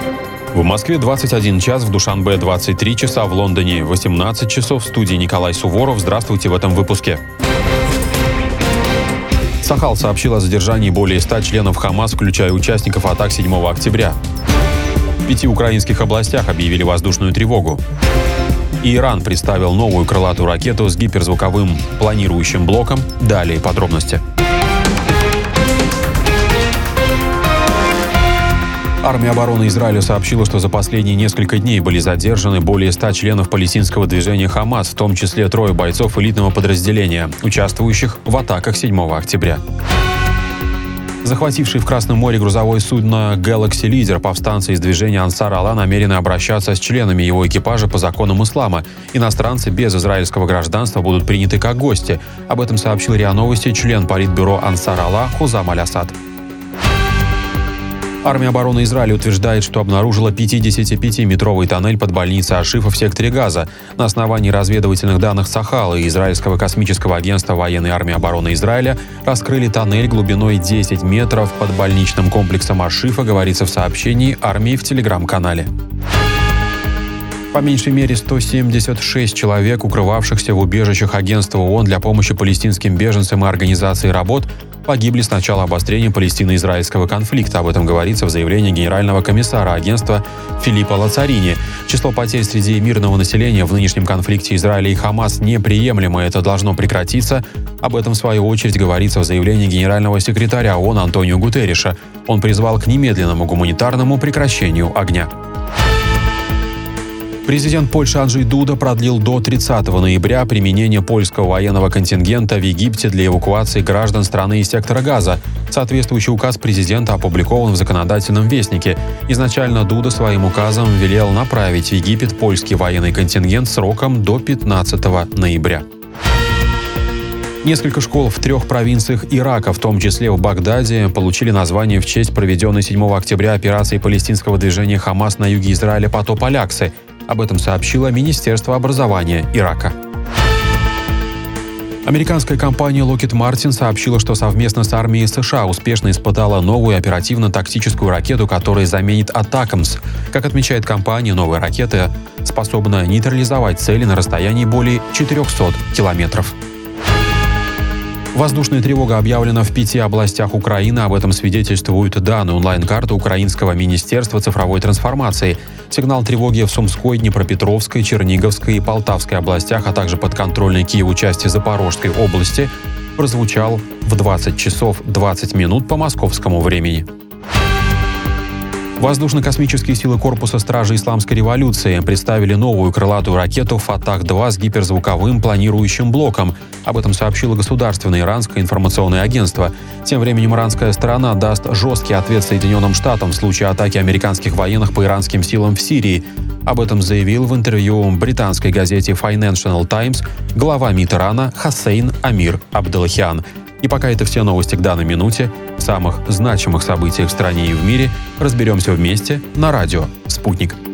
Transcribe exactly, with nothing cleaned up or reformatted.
В Москве двадцать один час, в Душанбе двадцать три часа, в Лондоне восемнадцать часов. В студии Николай Суворов. Здравствуйте в этом выпуске. Сахал сообщил о задержании более ста членов ХАМАС, включая участников атак седьмого октября. В пяти украинских областях объявили воздушную тревогу. Иран представил новую крылатую ракету с гиперзвуковым планирующим блоком. Далее подробности. Армия обороны Израиля сообщила, что за последние несколько дней были задержаны более ста членов палестинского движения «Хамас», в том числе трое бойцов элитного подразделения, участвующих в атаках седьмого октября. Захвативший в Красном море грузовое судно Galaxy Leader повстанцы из движения Ансар Алла намерены обращаться с членами его экипажа по законам ислама. Иностранцы без израильского гражданства будут приняты как гости. Об этом сообщил РИА Новости член политбюро Ансар Алла Хузам Аль-Асад. Армия обороны Израиля утверждает, что обнаружила пятидесятипятиметровый тоннель под больницей Ашифа в секторе Газа. На основании разведывательных данных Сахала и Израильского космического агентства военной армии обороны Израиля раскрыли тоннель глубиной десять метров под больничным комплексом Ашифа, говорится в сообщении армии в телеграм-канале. По меньшей мере сто семьдесят шесть человек, укрывавшихся в убежищах агентства ООН для помощи палестинским беженцам и организации работ, погибли с начала обострения палестино-израильского конфликта. Об этом говорится в заявлении генерального комиссара агентства Филиппа Лацарини. Число потерь среди мирного населения в нынешнем конфликте Израиля и ХАМАС неприемлемо, это должно прекратиться. Об этом, в свою очередь, говорится в заявлении генерального секретаря ООН Антонио Гутерриша. Он призвал к немедленному гуманитарному прекращению огня. Президент Польши Анджей Дуда продлил до тридцатого ноября применение польского военного контингента в Египте для эвакуации граждан страны из сектора Газа. Соответствующий указ президента опубликован в законодательном вестнике. Изначально Дуда своим указом велел направить в Египет польский военный контингент сроком до пятнадцатого ноября. Несколько школ в трех провинциях Ирака, в том числе в Багдаде, получили название в честь проведенной седьмого октября операции палестинского движения «Хамас» на юге Израиля «Потоп Аляксы». Об этом сообщило Министерство образования Ирака. Американская компания Lockheed Martin сообщила, что совместно с армией США успешно испытала новую оперативно-тактическую ракету, которая заменит «Атакамс». Как отмечает компания, новая ракета способна нейтрализовать цели на расстоянии более четырехсот километров. Воздушная тревога объявлена в пяти областях Украины. Об этом свидетельствуют данные онлайн-карты Украинского министерства цифровой трансформации. Сигнал тревоги в Сумской, Днепропетровской, Черниговской и Полтавской областях, а также подконтрольной Киеву части Запорожской области прозвучал в двадцать часов двадцать минут по московскому времени. Воздушно-космические силы корпуса Стражи Исламской революции представили новую крылатую ракету «Фатах-два» с гиперзвуковым планирующим блоком. Об этом сообщило государственное иранское информационное агентство. Тем временем иранская сторона даст жесткий ответ Соединенным Штатам в случае атаки американских военных по иранским силам в Сирии. Об этом заявил в интервью британской газете Financial Times глава МИД Ирана Хоссейн Амир Абделлахиан. И пока это все новости к данной минуте. В самых значимых событиях в стране и в мире разберемся вместе на радио «Спутник».